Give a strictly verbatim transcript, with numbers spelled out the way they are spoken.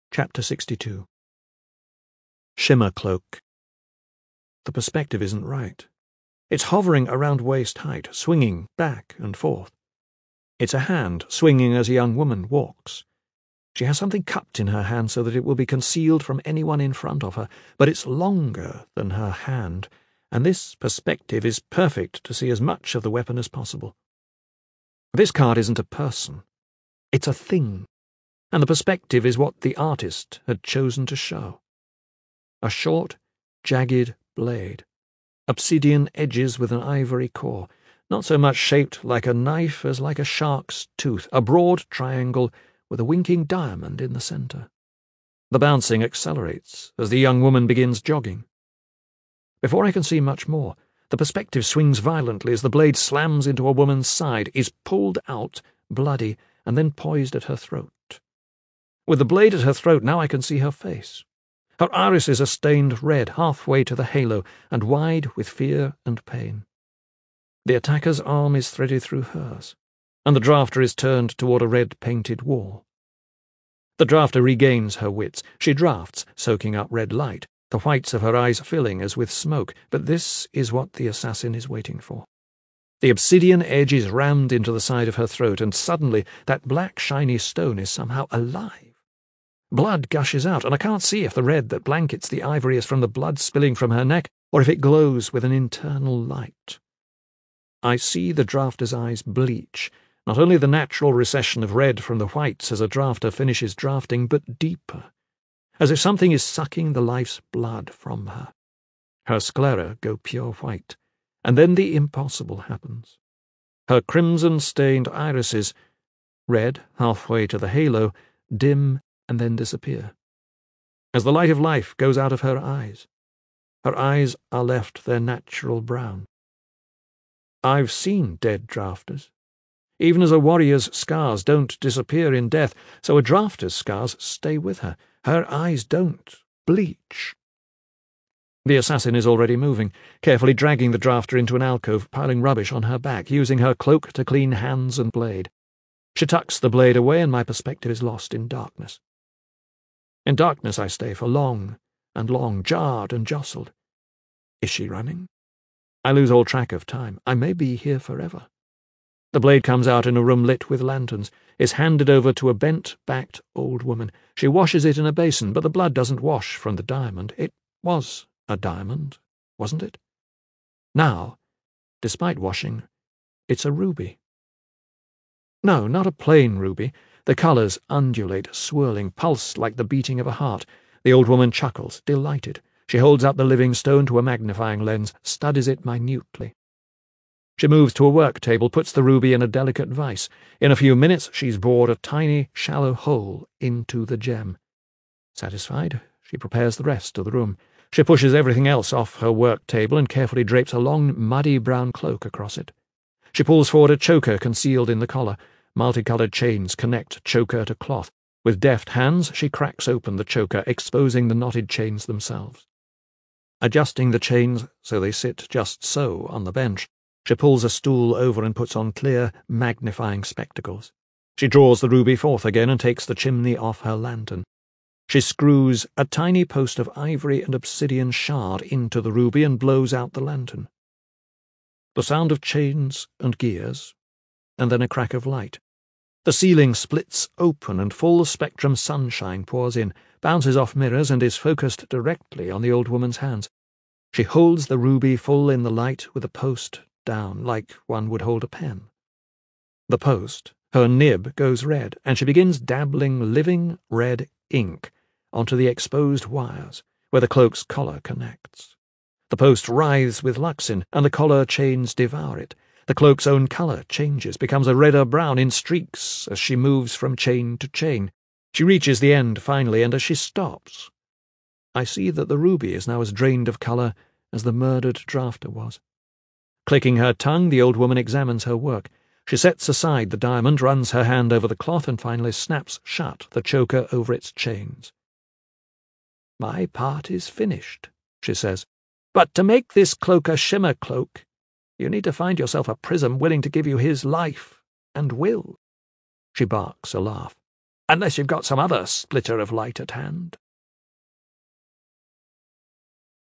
Chapter sixty-two. Shimmer Cloak. The perspective isn't right. It's hovering around waist height, swinging back and forth. It's a hand swinging as a young woman walks. She has something cupped in her hand so that it will be concealed from anyone in front of her, but it's longer than her hand, and this perspective is perfect to see as much of the weapon as possible. This card isn't a person. It's a thing. And the perspective is what the artist had chosen to show. A short, jagged blade, obsidian edges with an ivory core, not so much shaped like a knife as like a shark's tooth, a broad triangle with a winking diamond in the centre. The bouncing accelerates as the young woman begins jogging. Before I can see much more, the perspective swings violently as the blade slams into a woman's side, is pulled out, bloody, and then poised at her throat. With the blade at her throat, now I can see her face. Her irises are stained red halfway to the halo and wide with fear and pain. The attacker's arm is threaded through hers, and the drafter is turned toward a red-painted wall. The drafter regains her wits. She drafts, soaking up red light, the whites of her eyes filling as with smoke, but this is what the assassin is waiting for. The obsidian edge is rammed into the side of her throat, and suddenly that black shiny stone is somehow alive. Blood gushes out, and I can't see if the red that blankets the ivory is from the blood spilling from her neck, or if it glows with an internal light. I see the drafter's eyes bleach, not only the natural recession of red from the whites as a drafter finishes drafting, but deeper, as if something is sucking the life's blood from her. Her sclera go pure white, and then the impossible happens. Her crimson-stained irises, red halfway to the halo, dim and then disappear. As the light of life goes out of her eyes, her eyes are left their natural brown. I've seen dead drafters. Even as a warrior's scars don't disappear in death, so a drafter's scars stay with her. Her eyes don't bleach. The assassin is already moving, carefully dragging the drafter into an alcove, piling rubbish on her back, using her cloak to clean hands and blade. She tucks the blade away, and my perspective is lost in darkness. In darkness I stay for long and long, jarred and jostled. Is she running? I lose all track of time. I may be here forever. The blade comes out in a room lit with lanterns, is handed over to a bent-backed old woman. She washes it in a basin, but the blood doesn't wash from the diamond. It was a diamond, wasn't it? Now, despite washing, it's a ruby. No, not a plain ruby. The colours undulate, swirling, pulse like the beating of a heart. The old woman chuckles, delighted. She holds up the living stone to a magnifying lens, studies it minutely. She moves to a work table, puts the ruby in a delicate vise. In a few minutes she's bored a tiny, shallow hole into the gem. Satisfied, she prepares the rest of the room. She pushes everything else off her work table and carefully drapes a long, muddy brown cloak across it. She pulls forward a choker concealed in the collar. Multicoloured chains connect choker to cloth. With deft hands, she cracks open the choker, exposing the knotted chains themselves. Adjusting the chains so they sit just so on the bench, she pulls a stool over and puts on clear, magnifying spectacles. She draws the ruby forth again and takes the chimney off her lantern. She screws a tiny post of ivory and obsidian shard into the ruby and blows out the lantern. The sound of chains and gears, and then a crack of light. The ceiling splits open and full-spectrum sunshine pours in, bounces off mirrors, and is focused directly on the old woman's hands. She holds the ruby full in the light with the post down, like one would hold a pen. The post, her nib, goes red, and she begins dabbling living red ink onto the exposed wires where the cloak's collar connects. The post writhes with luxin, and the collar chains devour it. The cloak's own colour changes, becomes a redder brown in streaks as she moves from chain to chain. She reaches the end finally, and as she stops, I see that the ruby is now as drained of colour as the murdered drafter was. Clicking her tongue, the old woman examines her work. She sets aside the diamond, runs her hand over the cloth, and finally snaps shut the choker over its chains. "My part is finished," she says. "But to make this cloak a shimmer cloak, you need to find yourself a prism willing to give you his life and will." She barks a laugh. unless you've got some other splitter of light at hand.